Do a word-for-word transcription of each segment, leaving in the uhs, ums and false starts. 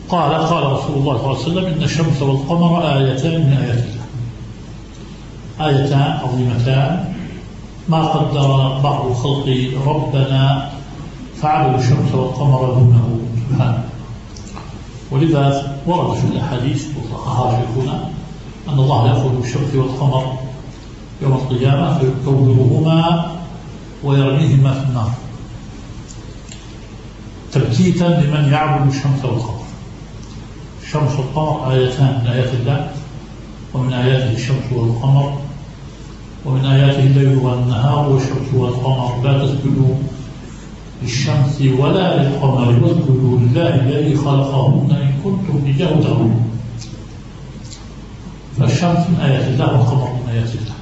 قال قال رسول الله صلى الله عليه وسلم: إن الشمس والقمر آيتان من آيات الله، آيتان عظيمتان ما قدر بعض خلق ربنا فعبدوا الشمس والقمر دونه سبحانه. ولذا ورد في الأحاديث وصححها شيخنا أن الله يأخذ الشمس والقمر يوم القيامة فيكورهما ويرميهما في النار تبكيتا لمن يعبد الشمس والقمر. الشمس والقمر آيتان من آيات الله، ومن آياته الشمس والقمر، ومن آياته الليل والنهار والشمس والقمر. لا تسجدوا للشمس ولا للقمر واسجدوا لله الذي خلقهن إن كنتم إياه تعبدون. فالشمس من آيات الله والقمر من آيات الله.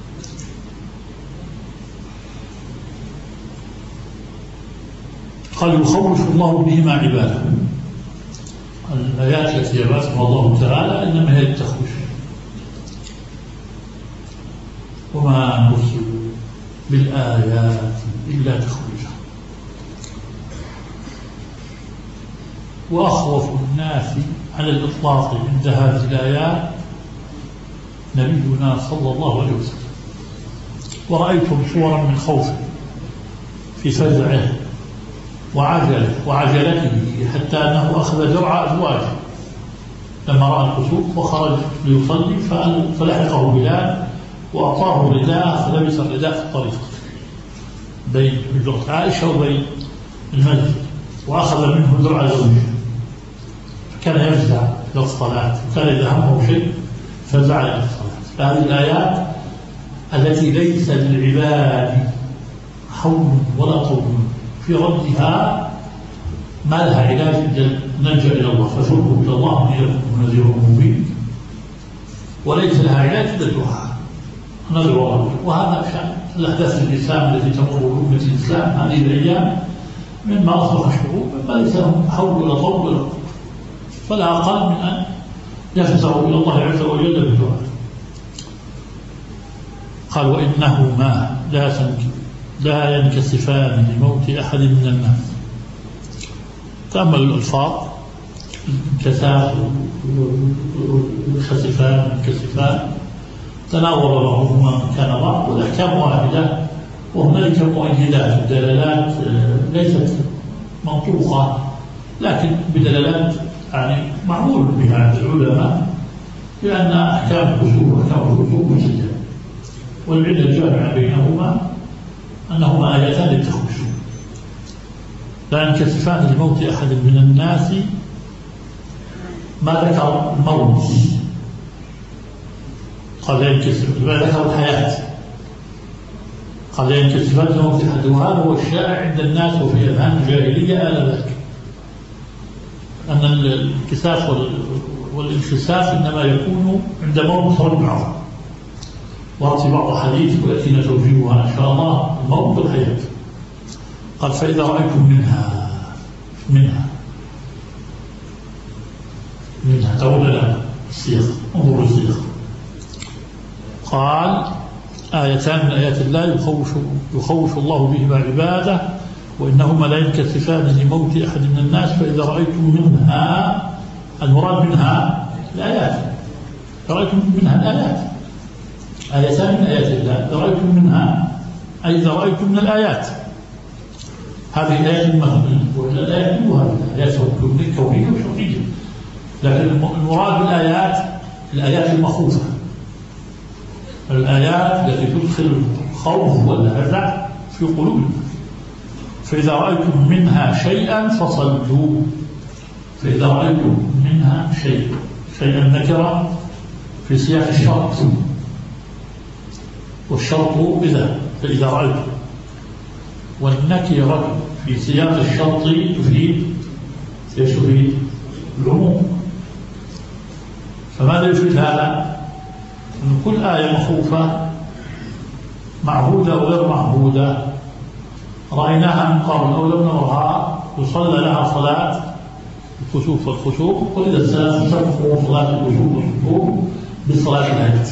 قال: يخوف الله بهما عباده. الآيات التي يبعثها الله تعالى إنما هي التخويف، وما نرسل بالآيات إلا تخويفا. وأخوف الناس على الإطلاق عند هذه الآيات نبينا صلى الله عليه وسلم. ورأيتم صورا من خوف في فزعه وعجله وعجلته حتى أنه أخذ درع أزواجه لما رأى الكسوف وخرج ليصلي، فلحقه بلال وأعطاه رداء فلبس الرداء في الطريق بين حجرة عائشة وبين المسجد، وأخذ منه درع زوجه، فكان يفزع إلى الصلاة، وكان إذا همه شيء فزع إلى الصلاة. فهذه الآيات التي ليس للعباد حول ولا طول في ردها ما لها علاج إلا نلجأ إلى الله، ففروا إلى الله من يكون نذير مبين، وليس لها علاج إلا الدعاء نذر الله. وهذا شأن الأحداث الإسلام التي تمر بأمة الإسلام هذه الأيام مما أصبح الشعوب مما ليس لهم حول ولا طول ولا قوة، فلا أقل من أن يفزعوا إلى الله عز وجل بالدعاء. قال: وإنهما لا لا ينكسفان لموت أحد من الناس. تأمل الألفاظ: انكساف والخسفان والكسفان، تناول بعضهما مكان بعض، والأحكام واحدة، وهنالك مؤيدات ودلالات ليست منطوقة لكن بدلالات يعني معمول بها عند العلماء، لأن أحكام الكسوف وأحكام الخسوف مسجلة، والعلة الجامعة بينهما أنهما آيتان للتخويف. لا ينكسفان لموت أحد من الناس، ما ذكر الموت، قال لا ينكسف، ما ذكر الحياة، قال لا ينكسفان لموت أحد، وهذا هو الشائع عند الناس وفي أذهان الجاهلية آنذاك، أن الانكساف والانخساف إنما يكون عند موت رب العظيم. وأعطي بعض حديث ويأتينا توجيهها إن شاء الله: الموت والحياة. قال: فإذا رأيتم منها منها منها تعود لنا السياق، انظروا السياق. قال: آيتان من آيات الله يخوف, يخوف الله بهما عباده، وإنهما لا ينكسفان لموت أحد من الناس. فإذا رأيتم منها، المراد منها الآيات، رأيتم منها الآيات، آيتان من آيات الله. إذا رأيتم منها أي إذا رأيتم من الآيات، هذه الآيات المهمة، والآيات المهمة الآيات الكونية والشرعية، لكن المراد بالآيات الآيات المخوفة، الآيات التي تدخل الخوف والهزع في قلوبنا. فإذا رأيتم منها شيئا فصلوا. فإذا رأيتم منها شيء شيئا نكرة في سياق الشرط، والشرط إذا فإذا رأيتم، والنكرة في سياق الشرط تفيد تفيد العموم. فماذا يفيد هذا؟ أن كل آية مخوفة معهودة أو غير معهودة رأيناها من قبل أو لم نرها يصلى لها صلاة الكسوف والخسوف، وإذا السلام سموا صلاة الكسوف والخسوف بالصلاة الهجر.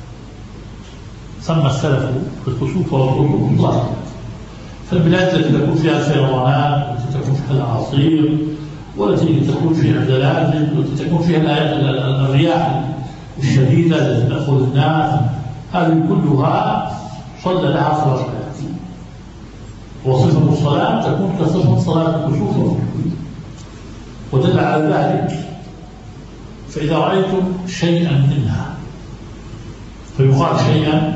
سمى السلف الكسوف والخسوف صلاة. فالبلاد التي تكون فيها فيضانات، التي تكون فيها الأعاصير، والتي تكون فيها زلازل، والتي تكون فيها الرياح الشديدة التي تأخذ الناس، هذه كلها صلى لها صلاة العيد. وصفة الصلاة تكون كصفة صلاة الكسوف، ودل على ذلك فإذا رأيتم شيئا منها، فيقال شيئا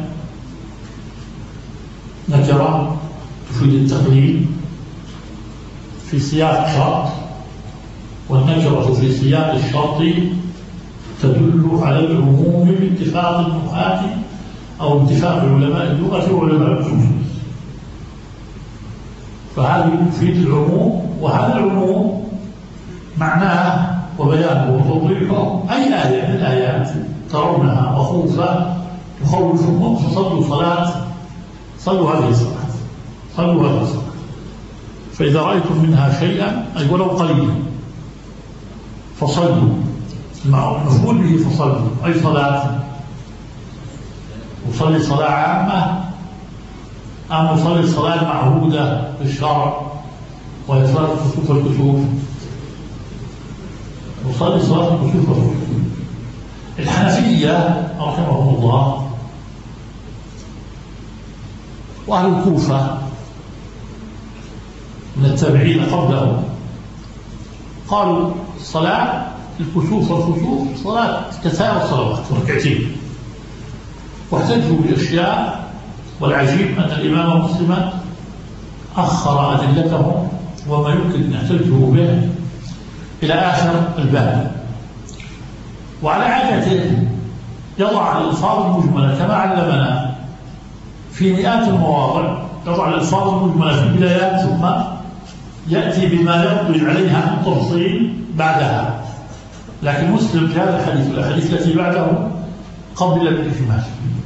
نكرة تفيد التقليل في سياق شرط، والنكرة في سياق الشرط تدل على العموم باتفاق النحاة أو اتفاق علماء اللغة وعلماء الأصول. فهذه تفيد العموم، وهذا العموم معناه وبيانه وتوضيحه أي آية من الآيات ترونها مخوفة تخوفكم فصلوا صلاة صلوا هذه الصلاة صلوا هذه الصلاة. فإذا رأيتم منها شيئا أي ولو قليلا فصلوا، المفعول به فصلوا أي صلاة. وصلي صلاة عامة أم نصلي الصلاة المعهودة في الشرع وهي صلاة الكسوف والكسوف؟ نصلي صلاة الكسوف والكسوف. الحنفية رحمهم الله وأهل الكوفة من التابعين قبلهم قالوا صلاة الكسوف والكسوف صلاة كسائر الصلوات ركعتين، واحتجوا بأشياء. والعجيب أن الإمام مسلم أخر أدلتهم وما يمكن أن يحتجوا به إلى آخر الباب، وعلى عادته يضع الألفاظ المجملة كما علمنا في مئات المواضع، يضع الألفاظ المجملة في البدايات ثم يأتي بما يقضي عليها التفصيل بعدها. لكن مسلم في هذا الحديث والأحاديث التي بعده قبل الإجمال،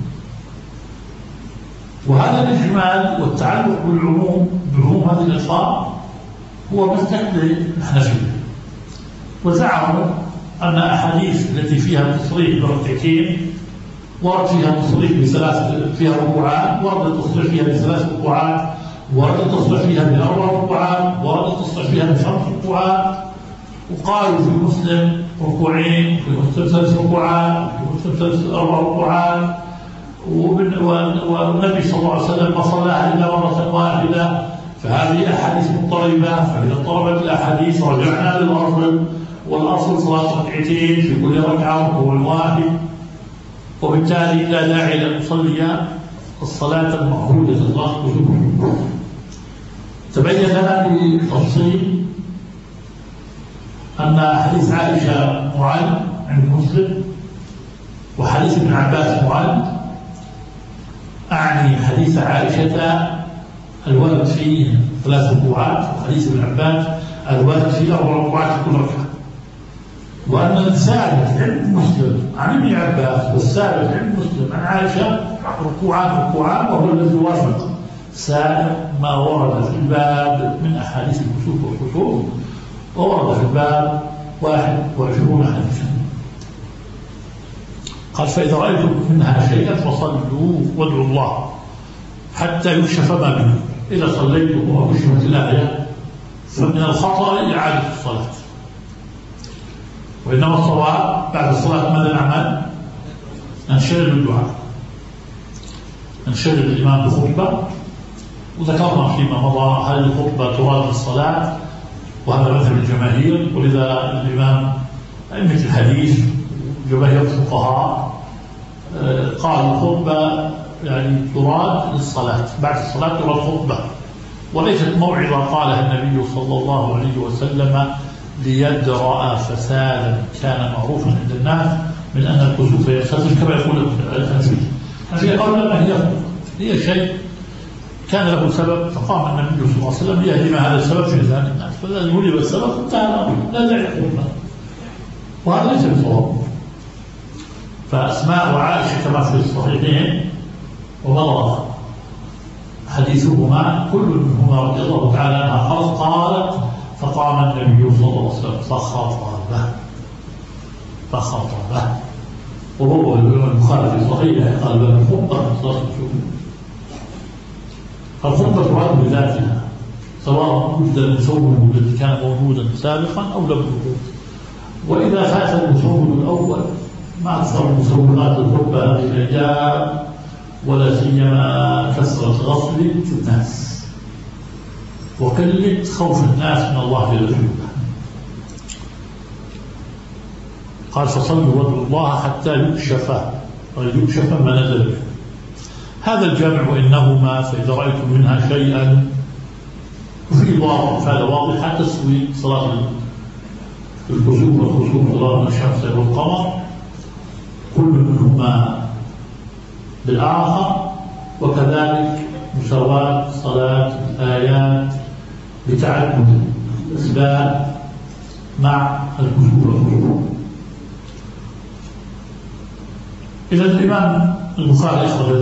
وهذا الإجمال والتعلق بالعموم بعموم هذه الألفاظ هو مسلك للحنفية. وزعموا أن أحاديث التي فيها التصريح بركعتين ورد فيها التصريح بثلاث فيها ركوعات، ورد التصريح فيها بثلاث ركوعات، ورد التصريح فيها بأربع ركوعات، ورد التصريح فيها بخمس ركوعات. وقالوا في مسلم ركوعين، في مسلم ثلاث ركوعات، في مسلم ثلاث أربع ركوعات. والنبي صلى الله عليه وسلم ما صلاها إلا مرة واحدة. فهذه أحاديث مضطربة، فإذا اضطربت الأحاديث رجعنا للأصل، والأصل صلاة ركعتين في كل ركعة ركوع واحد، وبالتالي لا داعي لأن نصلي الصلاة المعهودة الله كله. تبين لنا بتفصيل أن حديث عائشة معل عند مسلم، وحديث ابن عباس معل. أعني حديث عائشة الوارد فيه ثلاث ركوعات، وحديث ابن عباس الوارد فيه أربع ركوعات في كل ركعة. وأن الثابت عند مسلم عن ابن عباس والثابت عند مسلم عن عائشة ركوعات ركوعات، وهو الذي وافق سائر ما ورد في الباب من أحاديث الكسوف والكسوف، وورد في الباب واحد وعشرون حديثا. قال فإذا رأيتم منها شيئا فصلوا وادعوا الله حتى يكشف ما به. إذا صليتم وكشفت الآية فمن الخطأ إعادة الصلاة، وإنما الصواب بعد الصلاة ماذا نعمل؟ ننشغل بالدعاء، ننشغل الإمام بخطبة. وذكرنا فيما مضى هذه الخطبة تراد الصلاة، وهذا مذهب الجماهير. ولذا الإمام أئمة الحديث جماهير الفقهاء قالوا الخطبة يعني تراد للصلاة، بعد الصلاة تراد خطبة، وليست موعظة قالها النبي صلى الله عليه وسلم ليدرأ فسادا كان معروفا عند الناس من أن الكسوف يختلف كما يقول الحنفية. الحنفية قالوا لا، هي هي شيء كان له سبب فقام النبي صلى الله عليه وسلم ليهدم هذا السبب في ذهن الناس، فإذا هدم السبب انتهى الأمر، لا داعي للخطبة، وهذا ليس بصواب. فأسماء وعائشة كما في الصحيحين ومضى حديثهما كل منهما رضي الله تعالى عنها قالت فقام النبي صلى الله عليه وسلم فخطبه فخطبه وهو البخاري في صحيحه قال باب الخطبه. الخطبه تراد بذاتها سواء وجد المسوم الذي كان موجودا سابقا أو لم يوجد. وإذا فات المسوم الأول ما أكثر مسومات الحب هذه الأيام، ولا سيما كثرة غفل الناس وقلة خوف الناس من الله جل وعلا. قال فصلوا وادعوا الله حتى يكشف يكشف ما نزل به. هذا الجمع وإنهما فإذا رأيتم منها شيئا وفي واضح، فهذا واضح تسوي صلاة الكسوف والخسوف، صلاة الشمس والقمر، كل منهما بالآخر، وكذلك مساواة صلاة الآيات بتعدد الأسباب مع الكسوف والخسوف. إذا الإمام البخاري أخرج